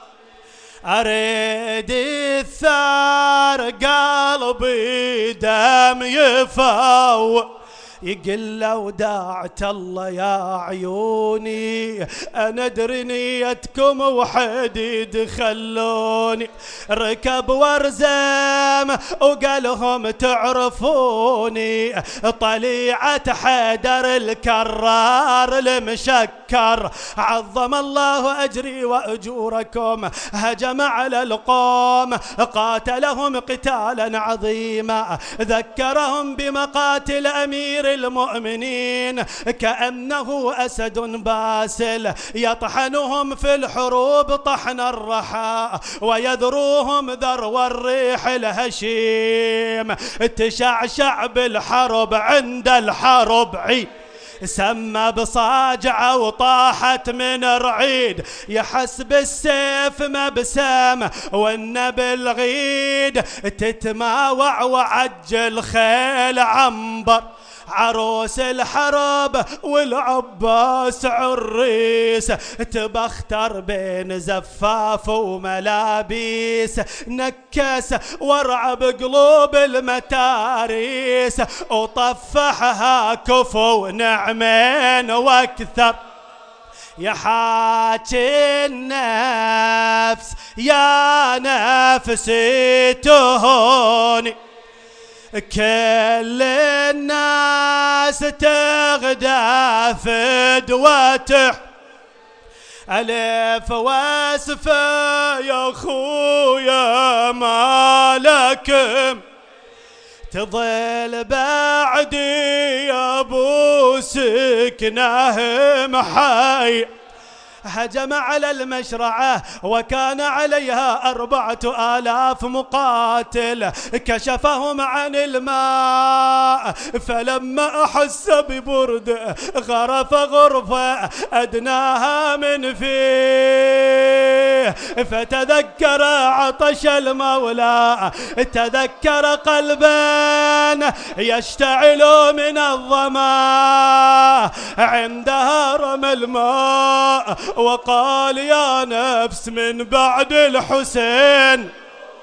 أريد الثار قلبي دم يفاو. يقل لو داعت الله يا عيوني أنا أدري نيتكم وحديد خلوني، ركب ورزم وقالهم تعرفوني، طليعة حيدر الكرار المشكر. عظم الله أجري وأجوركم، هجم على القوم قاتلهم قتالا عظيما، ذكرهم بمقاتل أمير المؤمنين كأنه أسد باسل، يطحنهم في الحروب طحن الرحى ويذروهم ذرو الريح الهشيم، تشعشع بالحرب عند الحرب عي. سمى بصاجعة وطاحت من رعيد، يحس بالسيف مبسم والنبي الغيد، تتماوع وعجل خيل عنبر عروس الحرب والعباس عريس، تبختر بين زفاف وملابيس، نكس ورع بقلوب المتاريس، وطفحها كفو نعمين واكثر. يا حاكي النفس يا نفسي تهوني، كل الناس تغدى فدوة ألف واسفة يا خويا ما لكم، تظل بعدي يا ابو سكنه محي. هجم على المشرعة وكان عليها أربعة آلاف مقاتل، كشفهم عن الماء فلما أحس ببرد غرف غرفة أدناها من فيه، فتذكر عطش المولى، تذكر قلبا يشتعل من الظما، عندها رمى الماء وقال يا نفس من بعد الحسين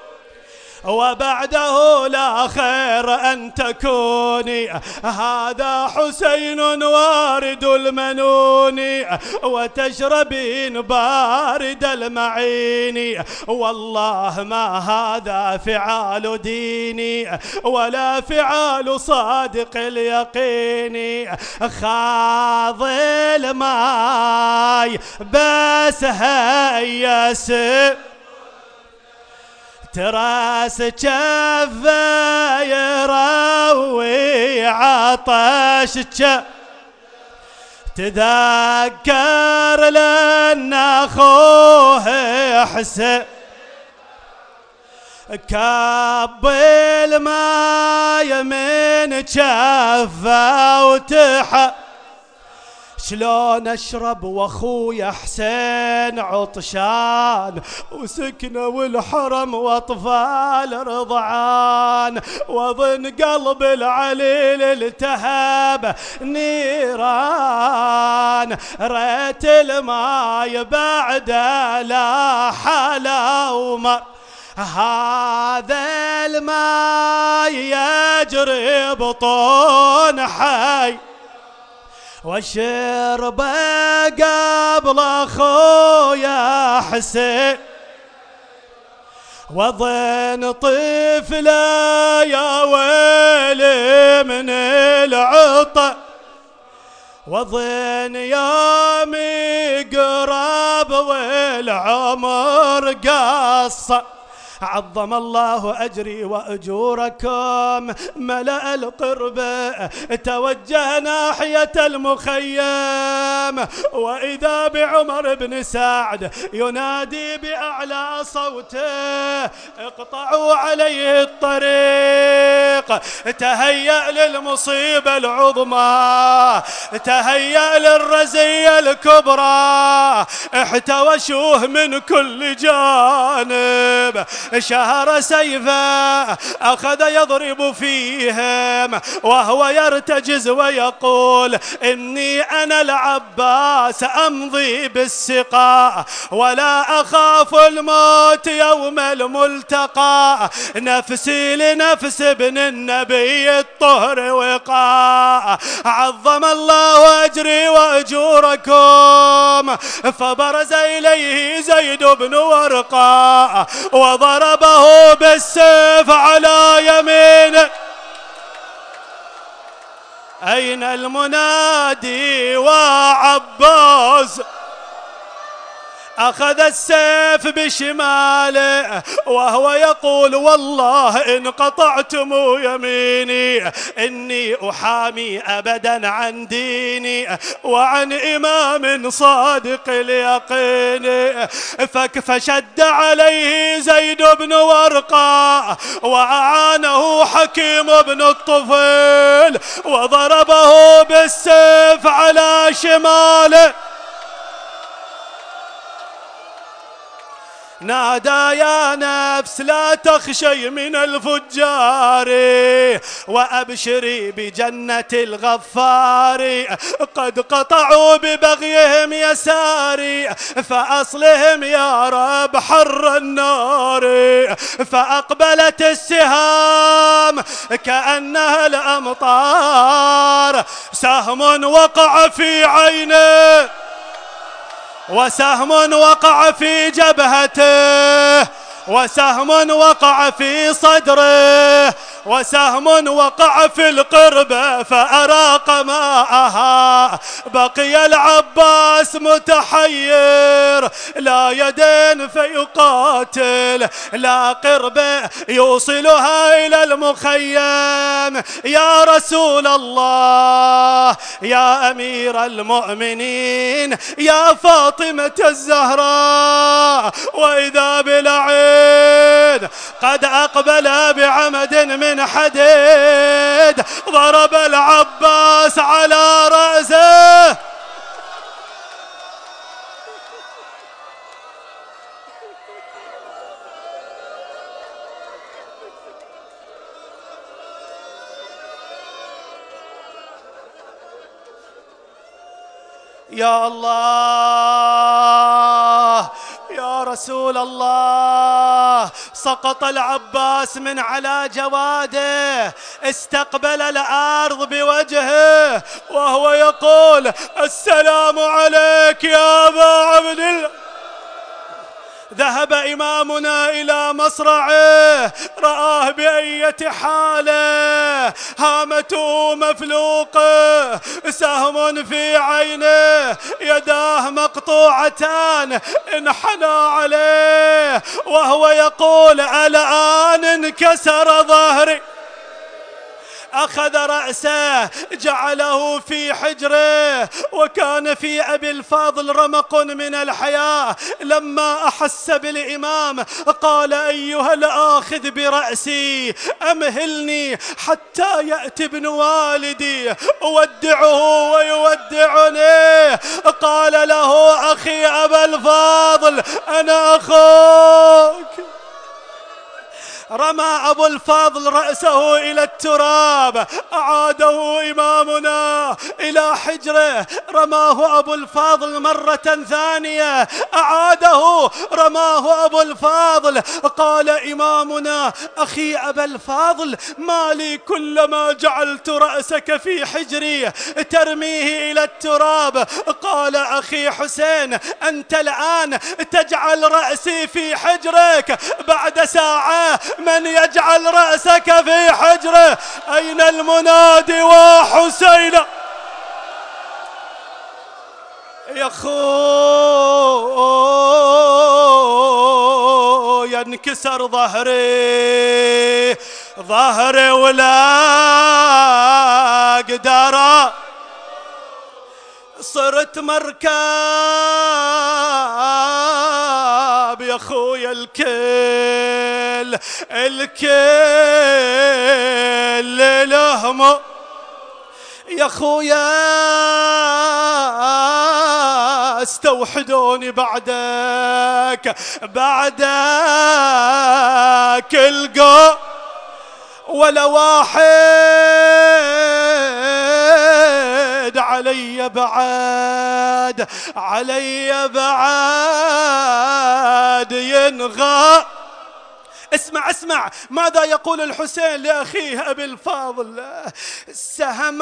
وبعده لا خير أن تكوني، هذا حسين وارد المنون وتشربين بارد المعين، والله ما هذا فعال ديني ولا فعال صادق اليقين، خاض الماي بس هيس تراس جفه يروي عطش، تذكر لأن أخوه حسين كب الماي من جفه وتحت، شلون اشرب واخويا حسين عطشان وسكنه والحرم واطفال رضعان، واظن قلب العليل التهب نيران، ريت الماي بعد لا حلا ومر، هذا الماي يجري بطون حي، وشرب قبل اخويا حسين، وظن طفله يا ويلي من العطا، وظن يومي قرب والعمر قصة، عظم الله أجري وأجوركم. ملأ القربة توجه ناحية المخيم، وإذا بعمر بن سعد ينادي بأعلى صوته اقطعوا عليه الطريق، تهيأ للمصيبة العظمى، تهيأ للرزية الكبرى، احتوشوه من كل جانب، شهر سيفه أخذ يضرب فيهم وهو يرتجز ويقول إني أنا العباس أمضي بالسقاء ولا أخاف الموت يوم الملتقى، نفسي لنفس ابن النبي الطهر وقاء، عظم الله أجري وأجوركم. فبرز إليه زيد بن ورقاء وضربه بالسيف على يمينه. أين المنادي وعباس؟ أخذ السيف بشماله وهو يقول والله إن قطعتم يميني إني أحامي أبدا عن ديني وعن إمام صادق اليقين. فشد عليه زيد بن ورقة وأعانه حكيم بن الطفيل وضربه بالسيف على شماله. نادى يا نفس لا تخشي من الفجار وأبشري بجنة الغفار. قد قطعوا ببغيهم يساري فأصلهم يا رب حر النار. فأقبلت السهام كأنها الأمطار سهم وقع في عينه وسهم وقع في جبهته وسهم وقع في صدره وسهم وقع في القربة فأراق ماءها. بقي العباس متحير لا يدين فيقاتل لا قربة يوصلها إلى المخيم. يا رسول الله يا أمير المؤمنين يا فاطمة الزهراء وإذا بالعين قد أقبل بعمد من حديد ضرب العباس على رأسه. يا الله يا رسول الله. سقط العباس من على جواده استقبل الأرض بوجهه وهو يقول السلام عليك يا أبا عبد الله. ذهب إمامنا إلى مصرعه رآه بأية حاله هامته مفلوقه سهم في عينه يداه مقطوعتان انحنى عليه وهو يقول الآن انكسر ظهري. أخذ رأسه جعله في حجره وكان في أبي الفاضل رمق من الحياة. لما أحس بالإمام قال أيها الآخذ برأسي أمهلني حتى يأتي ابن والدي أودعه ويودعني. قال له أخي أبا الفاضل أنا أخوك. رمى أبو الفاضل رأسه إلى التراب أعاده إمامنا إلى حجره. رماه أبو الفاضل مرة ثانية أعاده رماه أبو الفاضل. قال إمامنا أخي أبا الفاضل ما لي كلما جعلت رأسك في حجري ترميه إلى التراب. قال أخي حسين أنت الآن تجعل رأسي في حجرك بعد ساعة من يجعل رأسك في حجره؟ أين المنادي وحسين؟ يا خو ينكسر ظهري ظهري ولا أقدر صرت مركب يا خويا الكل الكل لهم يا خويا استوحدوني بعدك بعدك القو ولا واحد علي بعد علي بعد ينغى. اسمع اسمع ماذا يقول الحسين لأخيه أبي الفاضل. سهم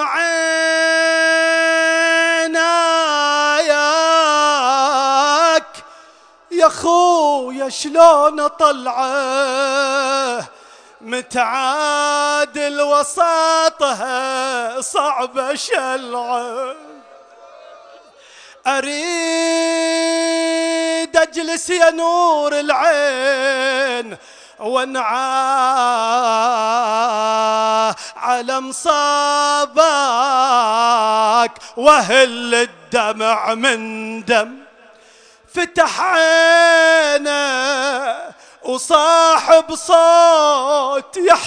عيناك يا خويا شلون اطلعه متعادل وساطها صعب شلعه. أريد أجلس يا نور العين وانعى على مصابك وهل الدمع من دم. فتح عينه وصاحب صوت يا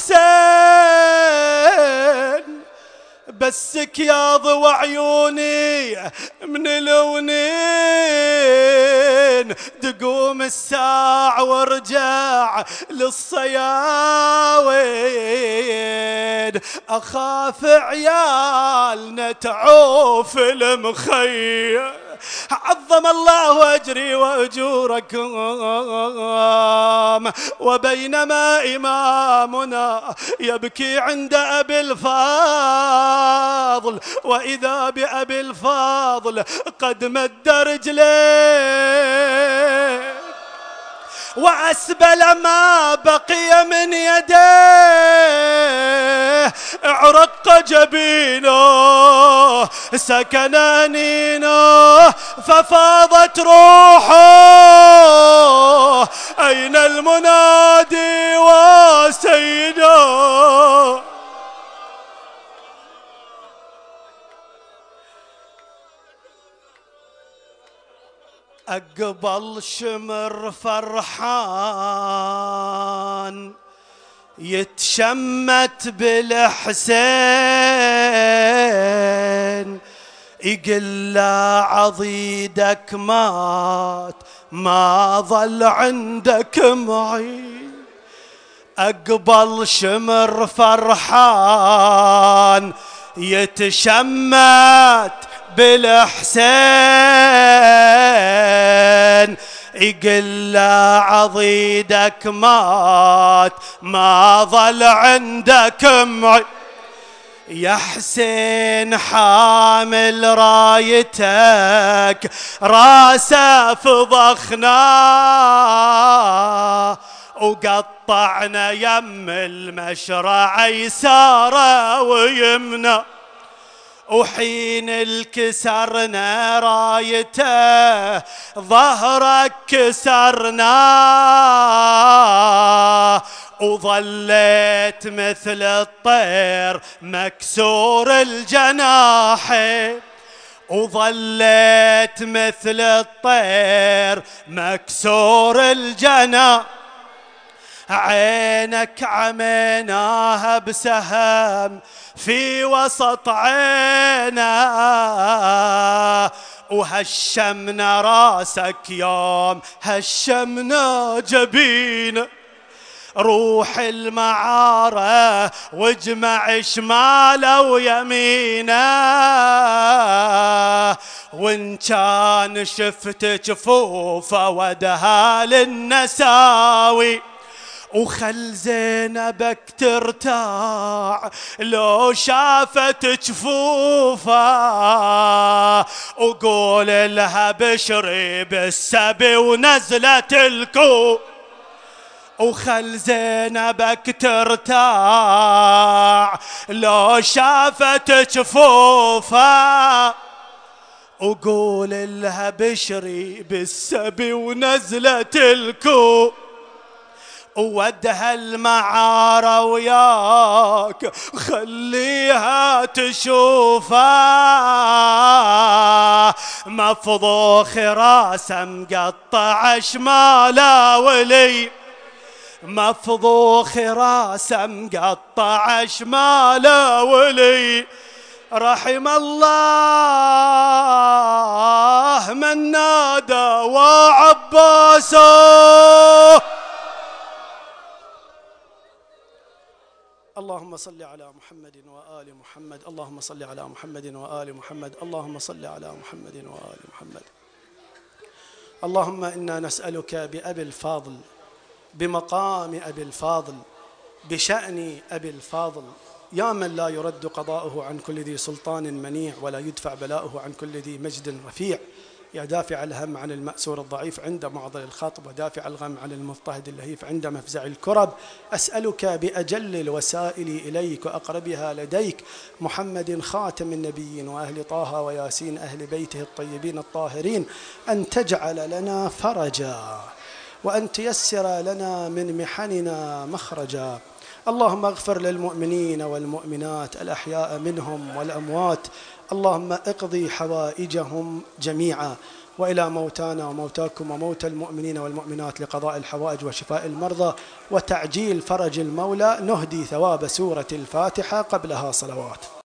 حسين بسك يا ضوى عيوني من لونين تقوم الساعة وارجع للصياوين أخاف عيالنا تعوف المخيم. عظم الله أجري وأجوركم. وبينما إمامنا يبكي عند أبي الفاضل وإذا بأبي الفاضل قد مد رجليه وأسبل ما بقي من يديه عرق جبينه سكن أنينه ففاضت روحه. أين المنادي وسيده؟ أقبل شمر فرحان يتشمت بالحسين يقل لا عضيدك مات ما ظل عندك معين. أقبل شمر فرحان يتشمت بالحسين يقل لا عضيدك مات ما ظل عندك معين. يا حسين حامل رايتك راسه فضخنا وقطعنا يم المشرع يساره ويمنى وحين الكسرنا رايته ظهرك كسرنا وظليت مثل الطير مكسور الجناحين وظليت مثل الطير مكسور الجناح. عينك عميناها بسهم في وسط عينه وهشمنا راسك يوم هشمنا جبينه. روح المعارة واجمع شماله ويمينه وان كان شفت جفوفه ودها للنساوي وخل زينبك ترتاع لو شافت جفوفه وقول لها بشري بالسبي ونزلت الكوف وخل زينبك ترتاع لو شافت جفوفه وقول لها بشري بالسبي ونزلت الكوف وودها المعارة وياك خليها تشوفه مفضوخ راسه مقطع شماله ولي مفضوخ راسه مقطع شماله ولي. رحم الله من نادى وعباسه. اللهم صل على محمد وآل محمد. اللهم صل على محمد وآل محمد. اللهم صل على محمد وآل محمد. اللهم إنا نسألك بأبي الفاضل بمقام أبي الفاضل بشأن أبي الفاضل يا من لا يرد قضاؤه عن كل ذي سلطان منيع ولا يدفع بلاؤه عن كل ذي مجد رفيع يا دافع الهم عن المأسور الضعيف عند معضل الخطب، ودافع الغم عن المضطهد اللهيف عند مفزع الكرب، أسألك بأجل الوسائل إليك وأقربها لديك محمد خاتم النبيين وأهل طه وياسين أهل بيته الطيبين الطاهرين أن تجعل لنا فرجا، وأن تيسر لنا من محننا مخرجا. اللهم اغفر للمؤمنين والمؤمنات الأحياء منهم والأموات، اللهم اقضي حوائجهم جميعا. وإلى موتانا وموتاكم وموتى المؤمنين والمؤمنات لقضاء الحوائج وشفاء المرضى وتعجيل فرج المولى نهدي ثواب سورة الفاتحة قبلها صلوات.